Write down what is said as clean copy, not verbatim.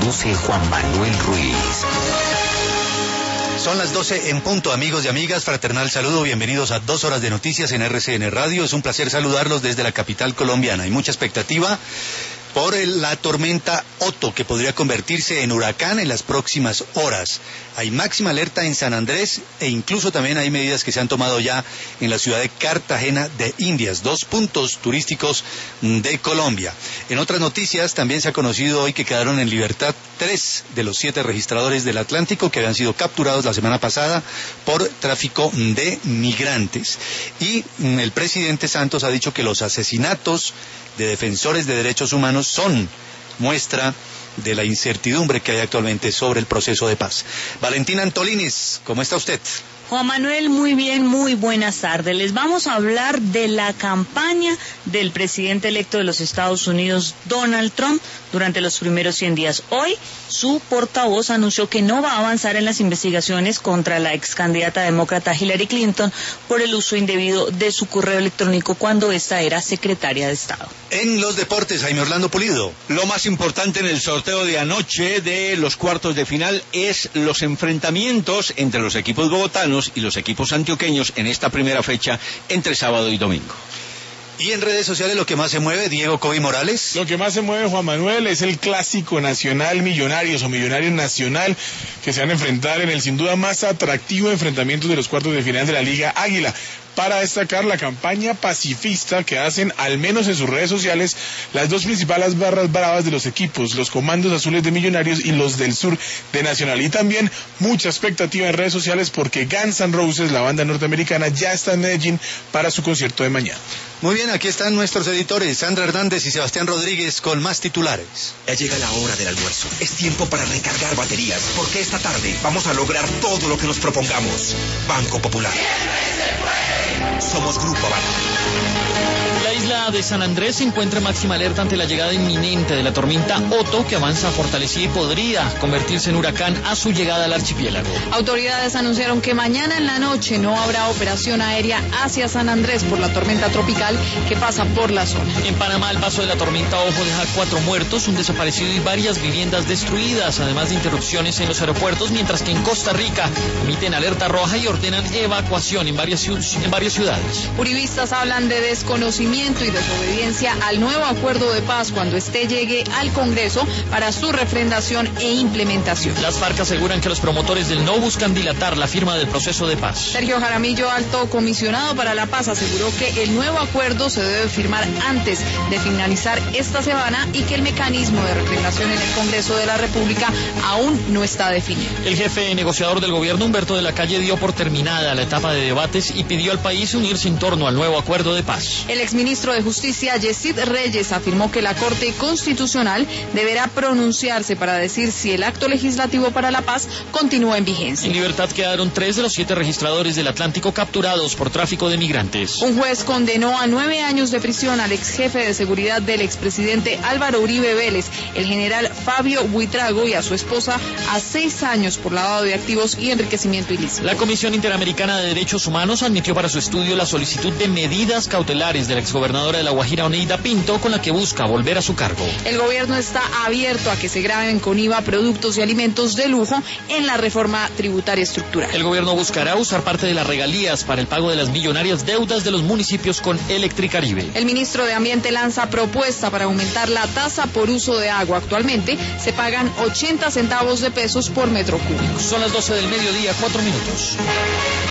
conduce Juan Manuel Ruiz. Son las 12 en punto, amigos y amigas. Fraternal saludo, bienvenidos a 2 horas de noticias en RCN Radio. Es un placer saludarlos desde la capital colombiana. Hay mucha expectativa por la tormenta Otto, que podría convertirse en huracán en las próximas horas. Hay máxima alerta en San Andrés e incluso también hay medidas que se han tomado ya en la ciudad de Cartagena de Indias, 2 puntos turísticos de Colombia. En otras noticias, también se ha conocido hoy que quedaron en libertad 3 de los 7 registradores del Atlántico que habían sido capturados la semana pasada por tráfico de migrantes. Y el presidente Santos ha dicho que los asesinatos de defensores de derechos humanos son muestra de la incertidumbre que hay actualmente sobre el proceso de paz. Valentina Antolines, ¿cómo está usted? Juan Manuel, muy bien, muy buenas tardes. Les vamos a hablar de la campaña del presidente electo de los Estados Unidos, Donald Trump, durante los primeros 100 días. Hoy, su portavoz anunció que no va a avanzar en las investigaciones contra la ex candidata demócrata Hillary Clinton por el uso indebido de su correo electrónico cuando ésta era secretaria de Estado. En los deportes, Jaime Orlando Pulido. Lo más importante en el sorteo de anoche de los cuartos de final es los enfrentamientos entre los equipos bogotanos y los equipos antioqueños en esta primera fecha entre sábado y domingo. Y en redes sociales lo que más se mueve, Diego Coby Morales. Lo que más se mueve, Juan Manuel, es el clásico nacional Millonarios o Millonarios Nacional, que se van a enfrentar en el sin duda más atractivo enfrentamiento de los cuartos de final de la Liga Águila. Para destacar la campaña pacifista que hacen, al menos en sus redes sociales, las dos principales barras bravas de los equipos, los comandos azules de Millonarios y los del sur de Nacional. Y también mucha expectativa en redes sociales porque Guns N' Roses, la banda norteamericana, ya está en Medellín para su concierto de mañana. Muy bien, aquí están nuestros editores, Sandra Hernández y Sebastián Rodríguez, con más titulares. Ya llega la hora del almuerzo. Es tiempo para recargar baterías, porque esta tarde vamos a lograr todo lo que nos propongamos. Banco Popular. Somos Grupo Aval. La isla de San Andrés se encuentra en máxima alerta ante la llegada inminente de la tormenta Otto, que avanza fortalecida y podría convertirse en huracán a su llegada al archipiélago. Autoridades anunciaron que mañana en la noche no habrá operación aérea hacia San Andrés por la tormenta tropical que pasa por la zona. En Panamá, el paso de la tormenta Ojo deja 4 muertos, un desaparecido y varias viviendas destruidas, además de interrupciones en los aeropuertos, mientras que en Costa Rica emiten alerta roja y ordenan evacuación en varias ciudades. Uribistas hablan de desconocimiento y desobediencia al nuevo acuerdo de paz cuando este llegue al Congreso para su refrendación e implementación. Las FARC aseguran que los promotores del no buscan dilatar la firma del proceso de paz. Sergio Jaramillo, alto comisionado para la paz, aseguró que el nuevo acuerdo se debe firmar antes de finalizar esta semana y que el mecanismo de refrendación en el Congreso de la República aún no está definido. El jefe negociador del gobierno, Humberto de la Calle, dio por terminada la etapa de debates y pidió al país unirse en torno al nuevo acuerdo de paz. El exministro de Justicia, Yesid Reyes, afirmó que la Corte Constitucional deberá pronunciarse para decir si el acto legislativo para la paz continúa en vigencia. En libertad quedaron 3 de los 7 registradores del Atlántico capturados por tráfico de migrantes. Un juez condenó a 9 años de prisión al ex jefe de seguridad del expresidente Álvaro Uribe Vélez, el general Fabio Buitrago, y a su esposa a 6 años por lavado de activos y enriquecimiento ilícito. La Comisión Interamericana de Derechos Humanos admitió para su estudio la solicitud de medidas cautelares de la exgobernadora de La Guajira, Oneida Pinto, con la que busca volver a su cargo. El gobierno está abierto a que se graven con IVA productos y alimentos de lujo en la reforma tributaria estructural. El gobierno buscará usar parte de las regalías para el pago de las millonarias deudas de los municipios con Electricaribe. El ministro de Ambiente lanza propuesta para aumentar la tasa por uso de agua. Actualmente se pagan 80 centavos de pesos por metro cúbico. Son las 12 del mediodía, 4 minutos.